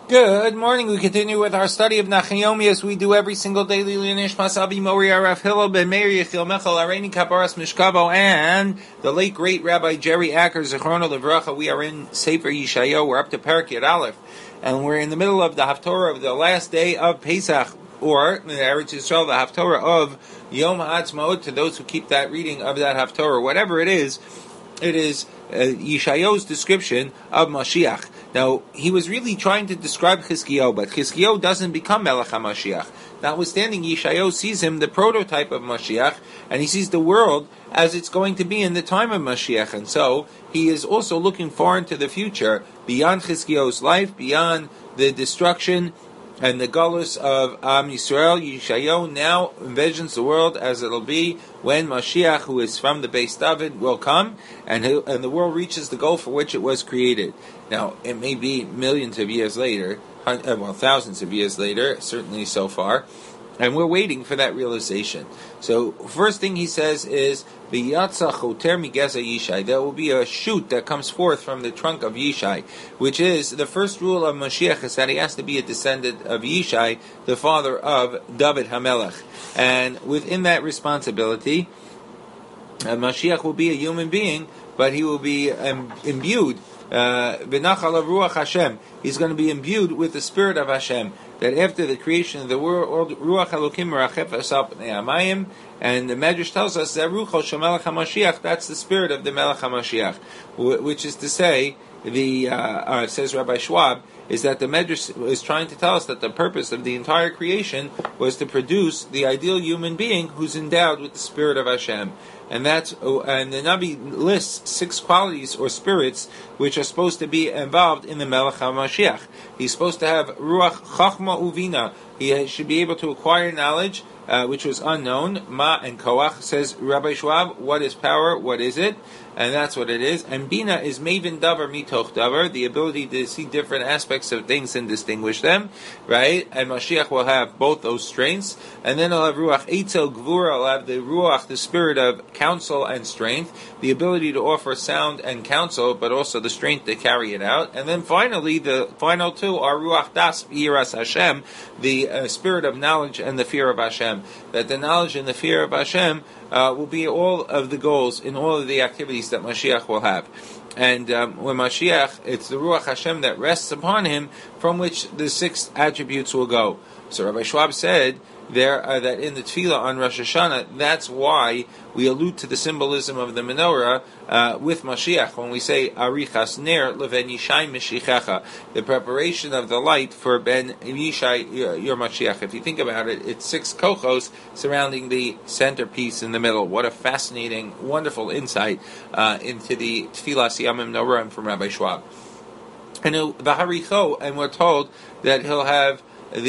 Good morning. We continue with our study of Nachayomi as we do every single day. Nishmas Abi Mori Arav Hillel Ben Meir Yechiel Mechel Areni Kabaras Mishkabo and the late great Rabbi Jerry Acker Zichrono Livracha. We are in Sefer Yeshayahu. We're up to Perek Yud Aleph, and we're in the middle of the Haftorah of the last day of Pesach, or in the Eretz Yisrael, the Haftorah of Yom HaAtzmaut. To those who keep that reading of that Haftorah, whatever it is Yeshayahu's description of Mashiach. Now, he was really trying to describe Chizkiyahu, but Chizkiyahu doesn't become Melech HaMashiach. Notwithstanding, Yeshayahu sees him the prototype of Mashiach, and he sees the world as it's going to be in the time of Mashiach. And so, he is also looking far into the future, beyond Chizkiyahu's life, beyond the destruction and the galus of Am Yisrael. Yeshayahu now envisions the world as it'll be when Mashiach, who is from the Beis David, will come, and the world reaches the goal for which it was created. Now, it may be millions of years later, thousands of years later, certainly so far, and we're waiting for that realization. So, first thing he says is, "V'yatza choter migeza Yishai." There will be a shoot that comes forth from the trunk of Yishai, which is the first rule of Mashiach is that he has to be a descendant of Yishai, the father of David HaMelech. And within that responsibility, Mashiach will be a human being, but he will be imbued. V'nachal of Ruach Hashem. He's going to be imbued with the spirit of Hashem. That after the creation of the world, Ruach Elokim merachef asal pnei hamayim, and the Medrash tells us that Rucho Shemelech HaMashiach, that's the spirit of the Melech HaMashiach, which is to say, says Rabbi Schwab, is that the Medrash is trying to tell us that the purpose of the entire creation was to produce the ideal human being who's endowed with the spirit of Hashem. And the Nabi lists 6 qualities or spirits which are supposed to be involved in the Melech HaMashiach. He's supposed to have Ruach Chachma Uvina. He should be able to acquire knowledge, which was unknown. Ma and Koach, says Rabbi Schwab. What is power? What is it? And that's what it is. And Bina is Mevin Davar Mitoch Davar, the ability to see different aspects of things and distinguish them, right? And Mashiach will have both those strengths. And then he'll have Ruach Eitzel Gvura, he'll have the Ruach, the spirit of counsel and strength, the ability to offer sound and counsel, but also the strength to carry it out. And then finally, the final 2 are Ruach Das Yiras Hashem, the spirit of knowledge and the fear of Hashem. That the knowledge and the fear of Hashem will be all of the goals in all of the activities that Mashiach will have. And when Mashiach, it's the Ruach Hashem that rests upon him, from which the 6 attributes will go. So Rabbi Schwab said that in the Tefillah on Rosh Hashanah, that's why we allude to the symbolism of the menorah with Mashiach when we say Arichas Ner Leven Yishai Mishichecha, the preparation of the light for Ben Yishai your Mashiach. If you think about it, it's 6 kochos surrounding the centerpiece in the middle. What a fascinating, wonderful insight into the Tefillah Siyamim Noraim from Rabbi Schwab. And we're told that he'll have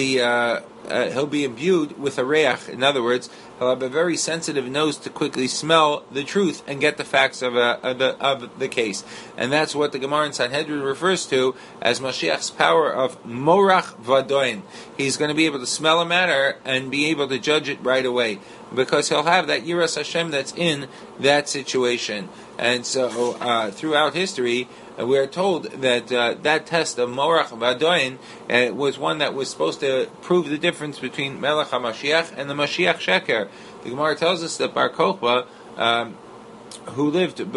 he'll be imbued with a reach. In other words, he'll have a very sensitive nose to quickly smell the truth and get the facts of the case. And that's what the Gemara in Sanhedrin refers to as Mashiach's power of Morach Vadoin. He's going to be able to smell a matter and be able to judge it right away, because he'll have that Yiras Hashem that's in that situation. And so, throughout history, we are told that that test of Morach Vadoin was one that was supposed to prove the difference between Melech HaMashiach and the Mashiach Sheker. The Gemara tells us that Bar Kokhba, who lived after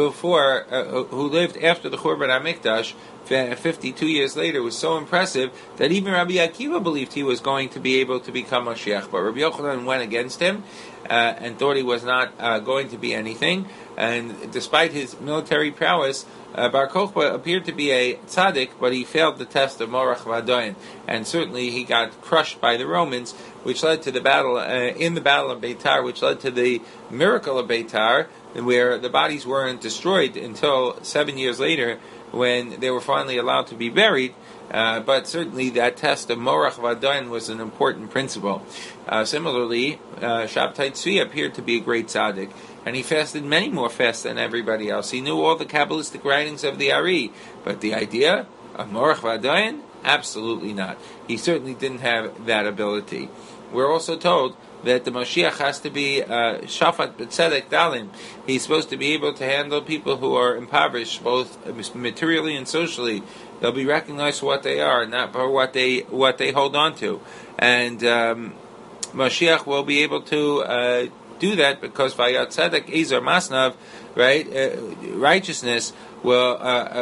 the Churban HaMikdash, 52 years later, was so impressive that even Rabbi Akiva believed he was going to be able to become Mashiach. But Rabbi Yochanan went against him and thought he was not going to be anything. And despite his military prowess, Bar Kokhba appeared to be a tzaddik, but he failed the test of Morach Vadoin. And certainly he got crushed by the Romans, which led to the battle, in the Battle of Beitar, which led to the miracle of Beitar, where the bodies weren't destroyed until 7 years later, when they were finally allowed to be buried. But certainly that test of Morach Vadoin was an important principle. Similarly, Shabtai Tzvi appeared to be a great tzaddik, and he fasted many more fasts than everybody else. He knew all the Kabbalistic writings of the Ari, but the idea of Morach Vadoin, absolutely not. He certainly didn't have that ability. We're also told that the Mashiach has to be Shafat B'Tzedek Dalim. He's supposed to be able to handle people who are impoverished, both materially and socially. they'll be recognized for what they are, not for what they hold on to. And Mashiach will be able to do that because Vayat Tzedek Ezer Masnav, right? Righteousness will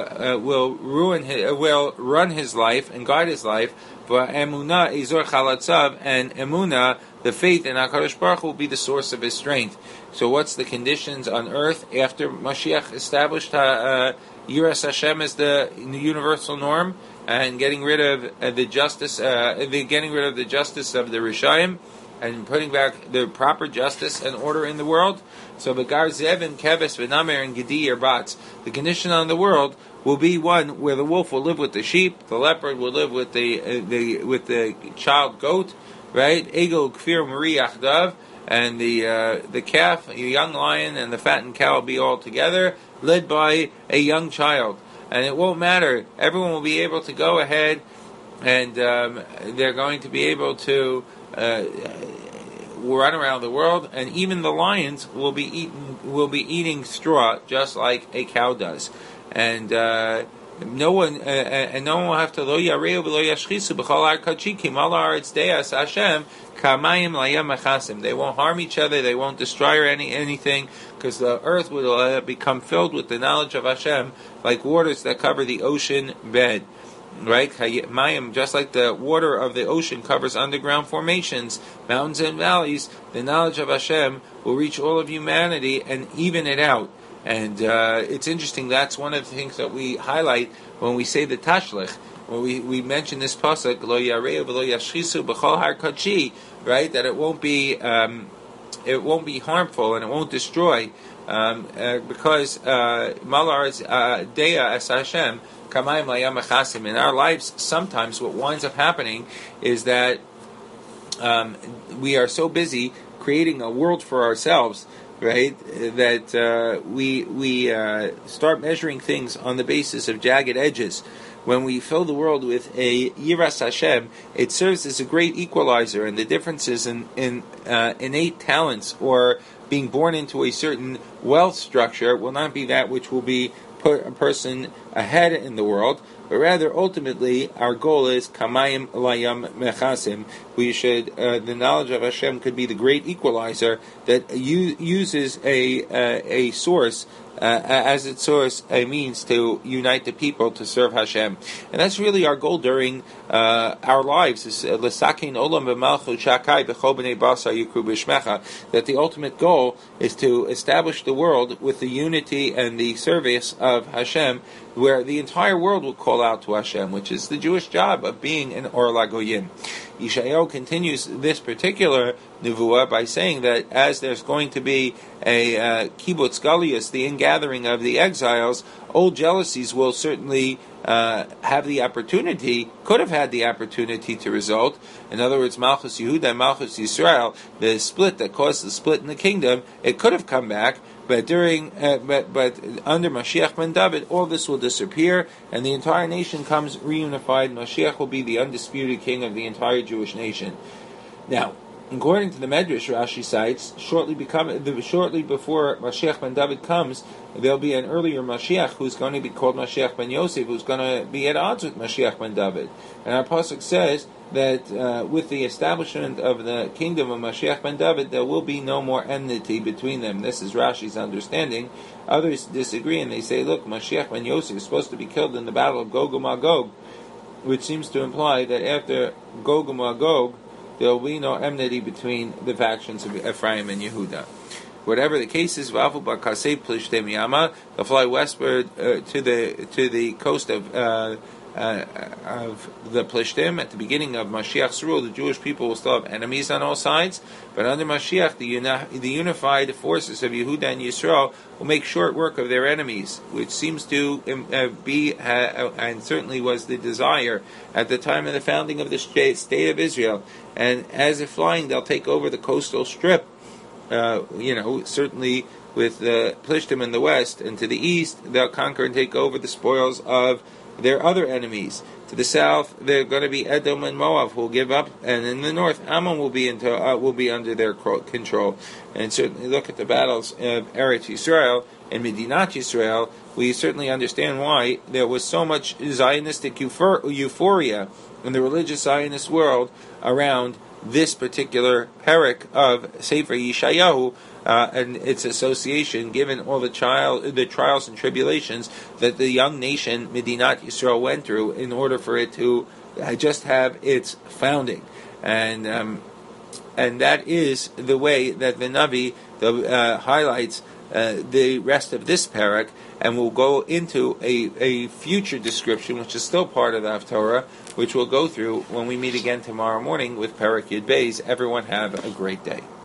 run his life and guide his life. For Emunah Ezer Chalatzav, and Emunah, the faith in HaKadosh Baruch Hu, will be the source of his strength. So what's the conditions on earth after Mashiach established Yiras Hashem as the universal norm and getting rid of the justice of the Rishayim and putting back the proper justice and order in the world? So Begar Zev and Keves V'Namer and Gedi Yerbats, the condition on the world will be one where the wolf will live with the sheep, the leopard will live with the child goat, right? Egel Kfir Mari Achdav, and the calf, a young lion, and the fattened cow will be all together, led by a young child. And it won't matter. Everyone will be able to go ahead, and they're going to be able to run around the world, and even the lions will be eating straw just like a cow does. And no one will have to lo yareu v'lo yashchisu b'chol har kachi kim al haaretz deas Hashem kamayim layam mechasim. They won't harm each other. They won't destroy anything, because the earth will become filled with the knowledge of Hashem, like waters that cover the ocean bed. Right, Mayim, just like the water of the ocean covers underground formations, mountains and valleys, the knowledge of Hashem will reach all of humanity and even it out. And it's interesting. That's one of the things that we highlight when we say the Tashlich. When we mention this pasuk, Lo yareu v'lo yashchisu b'chol har kachi, right? That it won't be harmful and it won't destroy, because Malar is Dea as Hashem. In our lives, sometimes what winds up happening is that we are so busy creating a world for ourselves, right, that we start measuring things on the basis of jagged edges. When we fill the world with a Yiras Hashem, it serves as a great equalizer, and the differences in innate talents or being born into a certain wealth structure will not be that which will be put a person ahead in the world, but rather ultimately our goal is kamayim layam mechasim. We should the knowledge of Hashem could be the great equalizer that uses a source as its source, a means to unite the people to serve Hashem. And that's really our goal during our lives, is that the ultimate goal is to establish the world with the unity and the service of Hashem, where the entire world will call out to Hashem, which is the Jewish job of being an Or LaGoyim. Yeshayahu continues this particular nevuah by saying that as there's going to be a kibbutz galius, the ingathering of the exiles, old jealousies will certainly could have had the opportunity to result. In other words, Malchus Yehuda and Malchus Yisrael, the split that caused the split in the kingdom, it could have come back, but but under Mashiach ben David, all this will disappear, and the entire nation comes reunified. Mashiach will be the undisputed king of the entire Jewish nation. Now, according to the Medrash, Rashi cites, shortly before Mashiach ben David comes, there'll be an earlier Mashiach who's going to be called Mashiach ben Yosef, who's going to be at odds with Mashiach ben David. And our pasuk says that with the establishment of the kingdom of Mashiach ben David, there will be no more enmity between them. This is Rashi's understanding. Others disagree, and they say, look, Mashiach ben Yosef is supposed to be killed in the battle of Gog and Magog, which seems to imply that after Gog and Magog, there will be no enmity between the factions of Ephraim and Yehuda. Whatever the case is, they'll fly westward to the coast of the Plishtim. At the beginning of Mashiach's rule, the Jewish people will still have enemies on all sides, but under Mashiach, the unified forces of Yehuda and Yisrael will make short work of their enemies, which seems to be, and certainly was the desire at the time of the founding of the state of Israel. And as they're flying, they'll take over the coastal strip, certainly with the Plishtim in the west, and to the east, they'll conquer and take over the spoils of their other enemies. To the south, they're going to be Edom and Moab, who will give up, and in the north, Ammon will be under their control. And certainly look at the battles of Eretz Yisrael, in Medinat Yisrael, we certainly understand why there was so much Zionistic euphoria in the religious Zionist world around this particular parak of Sefer Yeshayahu and its association, given all the trials and tribulations that the young nation Medinat Yisrael went through in order for it to just have its founding, and that is the way that the Navi highlights the rest of this parak, and we'll go into a future description, which is still part of the Haftorah, which we'll go through when we meet again tomorrow morning with Parak Yud Beis. Everyone have a great day.